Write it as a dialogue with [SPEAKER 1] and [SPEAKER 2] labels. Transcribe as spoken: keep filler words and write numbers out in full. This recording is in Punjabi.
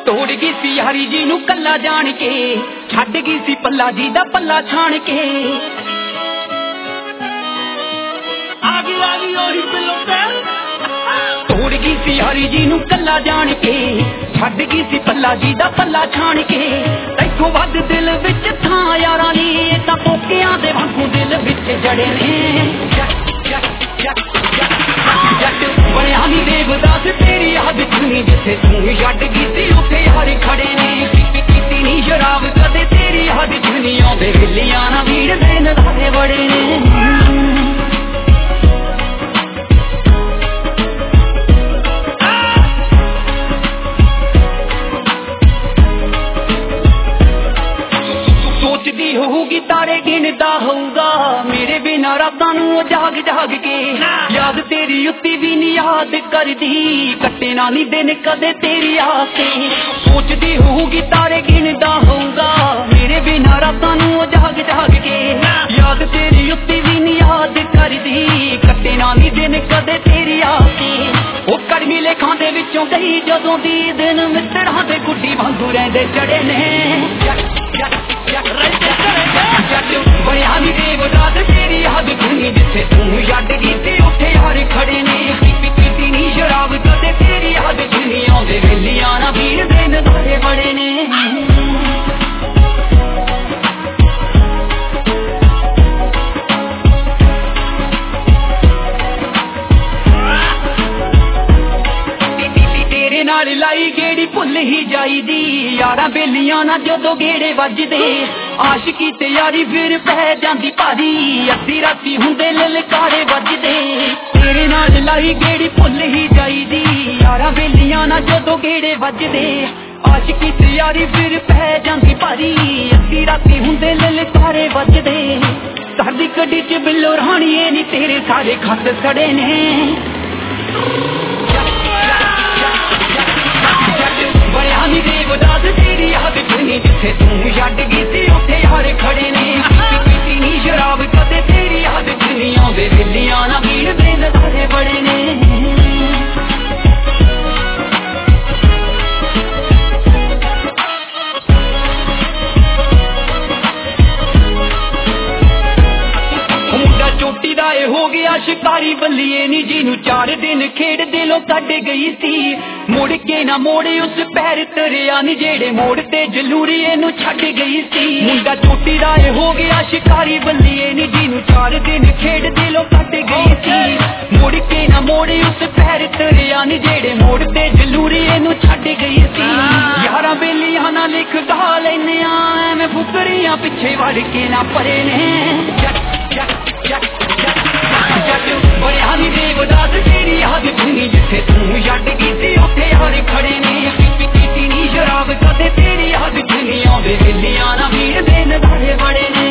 [SPEAKER 1] ਤੋੜ ਗਈ ਸੀ ਯਾਰੀ ਜੀ ਨੂੰ ਕੱਲਾ ਜਾਣ ਕੇ, ਛੱਡ ਗਈ ਸੀ ਪੱਲਾ ਜੀ ਦਾ ਪੱਲਾ ਛਾਣ ਕੇ।
[SPEAKER 2] ਆ ਗਈ ਆ ਗਈ ਉਹੀ ਬਿੱਲੋ ਤੇ
[SPEAKER 1] ਤੋੜ ਗਈ ਸੀ ਯਾਰੀ ਜੀ ਨੂੰ ਕੱਲਾ ਜਾਣ ਕੇ, ਛੱਡ ਗਈ ਸੀ ਪੱਲਾ ਜੀ ਦਾ ਪੱਲਾ ਛਾਣ ਕੇ। ਤੈਥੋਂ ਵੱਧ ਦਿਲ ਵਿੱਚ ਥਾਂ ਯਾਰਾਂ ਲਈ, ਇਹ ਤਾਂ ਪੋਕਿਆਂ ਦੇ ਵਾਂਗੂ ਦਿਲ ਵਿੱਚ ਜੜੇ ਨੇ। ਜੱਟ ਬਣਿਆ ਨੀ ਦੇਵਦਾਸ ਤੇਰੀ ਯਾਦ ਚੁਣੀ, ਜਿੱਥੇ ਤੂੰ ਛੱਡ ਗਈ ਸੀ ਉੱਥੇ ਯਾਰ ਖੜੇ ਨੇ। ਪੀਤੀ ਨੀ ਸ਼ਰਾਬ ਕਦੇ ਤੇਰੀ ਯਾਦ ਚੁਣੀ, ਆਉਂਦੇ ਵੇਲੀਆਂ ਨਾ ਵੀੜ ਦੇ ਨਜ਼ਾਰੇ ਬੜੇ ਨੇ। ਸੋਚਦੀ ਹੋਊਗੀ ਤਾਰੇ ਗਿਣਦਾ ਹੋਊਗਾ, ਮੇਰੇ ਬਿਨਾਂ ਰਾਤਾਂ ਨੂੰ ਜਾਗ ਜਾਗ ਕੇ। ਯਾਦ ਤੇਰੀ ਉੱਤੀ ਵੀ ਨੀ ਯਾਦ ਕਰਦੀ, ਕੱਟੇ ਨਾ ਨੀ ਦਿਨ ਕਦੇ ਤੇਰੀ ਆਸ ਤੇ। ਸੋਚਦੀ ਹੋਊਗੀ ਤਾਰੇ ਗਿਣਦਾ ਹੋਊਗਾ, ਮੇਰੇ ਬਿਨਾਂ ਰਾਤਾਂ ਨੂੰ ਜਾਗ ਜਾਗ ਕੇ। ਯਾਦ ਤੇਰੀ ਉੱਤੀ ਵੀ ਨੀ ਯਾਦ ਕਰਦੀ, ਕੱਟੇ ਨਾ ਨੀ ਦਿਨ ਕਦੇ ਤੇਰੀ ਆਸ ਤੇ। ਉਹ ਕੜਮੀ ਲੇਖਾਂ ਦੇ ਵਿੱਚੋਂ ਗਈ ਜਦੋਂ ਦੀ, ਦਿਨ ਮਿੱਤਰਾਂ ਦੇ ਗੁੱਡੀ ਵਾਂਗੂ ਰਹਿੰਦੇ ਚੜੇ ਨੇ। ਜੱਟ ਬਣਿਆ ਨੀ ਦੇਵਦਾਸ ਤੇਰੀ ਯਾਦ ਚੁਣੀ, ਜਿੱਥੇ ਤੂੰ ਛੱਡ ਗਈ ਸੀ ਉੱਥੇ ਯਾਰ ਖੜੇ ਨੇ। ਪੀਤੀ ਨੀ ਸ਼ਰਾਬ ਕਦੇ ਤੇਰੀ ਯਾਦ ਚੁਣੀ, ਆਉਂਦੇ ਵੇਲੀਆਂ ਨਾ ਵੀੜ ਦੇ ਨਜ਼ਾਰੇ ਬੜੇ ਨੇ। ਤੇਰੇ ਨਾਲ ਲਾਈ ਗੇੜੀ ਭੁੱਲ ਹੀ ਜਾਈਦੀ, ਯਾਰਾਂ ਬੇਲੀਆਂ ਨਾ ਜਦੋਂ ਗੇੜੇ ਵੱਜਦੇ। ਆਸ਼ਕੀ ਤੇ ਯਾਰੀ ਫਿਰ ਪੈ ਜਾਂਦੀ ਭਾਰੀ, ਅੱਧੀ ਰਾਤੀ ਹੁੰਦੇ ਲਲਕਾਰੇ ਵੱਜਦੇ। ਤੇਰੇ ਨਾਲ ਲਾਈ ਗੇੜੀ ਭੁੱਲ ਹੀ ਜਾਈਦੀ, ਯਾਰਾਂ ਬੇਲੀਆਂ ਨਾ ਜਦੋਂ ਗੇੜੇ ਵੱਜਦੇ। ਆਸ਼ਕੀ ਤੇ ਯਾਰੀ ਫਿਰ ਪੈ ਜਾਂਦੀ ਭਾਰੀ, ਅੱਧੀ ਰਾਤੀ ਹੁੰਦੇ ਲਲਕਾਰੇ ਵੱਜਦੇ। ਸਾਡੀ ਗੱਡੀ ਚ ਬਿੱਲੋ ਰਾਣੀਏ ਨੀ ਤੇਰੇ ਸਾਰੇ ਖੱਤ ਸੜੇ ਨੇ। ਬਣਿਆ ਨੀ ਦੇਵਦਾਸ ਤੇਰੀ ਯਾਦ ਚੁਣੀ, ਜਿੱਥੇ ਤੂੰ ਛੱਡ ਗਈ ਸੀ ਉੱਥੇ ਯਾਰ ਖੜੇ ਨੇ। ਪੀਤੀ ਨੀ ਸ਼ਰਾਬ ਕਦੇ ਤੇਰੀ ਯਾਦ ਚੁਣੀ, ਆਉਂਦੇ ਵੇਲੀਆਂ ਨਾ ਵੀੜ ਦੇ ਨਜ਼ਾਰੇ ਬੜੇ ਨੇ। ਮੁੰਡਾ ਚੋਟੀ ਦਾ ਇਹ ਹੋ ਗਿਆ ਸ਼ਿਕਾਰੀ ਬੱਲੀਏ ਨੀ, ਜਿਹਨੂੰ ਚਾਰ ਦਿਨ ਖੇਡ ਦਿਲੋਂ ਕੱਢ ਗਈ ਸੀ। ਮੁੜ ਕੇ ਨਾ ਮੋੜੇ ਉਸ ਪੈਰ ਤਰਿਆ ਨੀ, ਜਿਹੜੇ ਮੋੜ ਤੇ ਜਲੂਰੀਏ ਨੂੰ ਛੱਡ ਗਈ ਸੀ। ਮੁੰਡਾ ਚੋਟੀ ਦਾ ਇਹ ਹੋ ਗਿਆ ਸ਼ਿਕਾਰੀ ਬੱਲੀਏ ਨੀ, ਜਿਹਨੂੰ ਚਾਰ ਦਿਨ ਖੇਡ ਦਿਲੋਂ ਕੱਢ ਗਈ ਸੀ। ਮੁੜ ਕੇ ਨਾ ਮੋੜੇ ਉਸ ਪੈਰ ਤਰਿਆ ਨੀ, ਜਿਹੜੇ ਮੋੜ ਤੇ ਜਲੂਰੀਏ ਨੂੰ ਛੱਡ ਗਈ ਸੀ। ਯਾਰਾਂ ਬੇਲੀਆਂ ਨਾਲ ਲਿਖ ਗਾ ਲੈਨੇ ਆ, ਐਵੇਂ ਫੁਕਰੀਆਂ ਪਿੱਛੇ ਵੜ ਕੇ ਨਾ ਪਰੇ ਨੇ। ਜੱਟ ਬਣਿਆ ਨੀ ਦੇਵਦਾਸ ਤੇਰੀ ਯਾਦ ਚੁਣੀ, ਜਿੱਥੇ ਤੂੰ ਛੱਡ ਗਈ ਸੀ ਉੱਥੇ ਯਾਰ ਖੜੇ ਨੇ। ਪੀਤੀ ਨੀ ਸ਼ਰਾਬ ਕਦੇ ਤੇਰੀ ਯਾਦ ਚੁਣੀ, ਆਉਂਦੇ ਵੇਲੀਆਂ ਨਾ ਵੀੜ ਦੇ ਨਜ਼ਾਰੇ ਬੜੇ ਨੇ।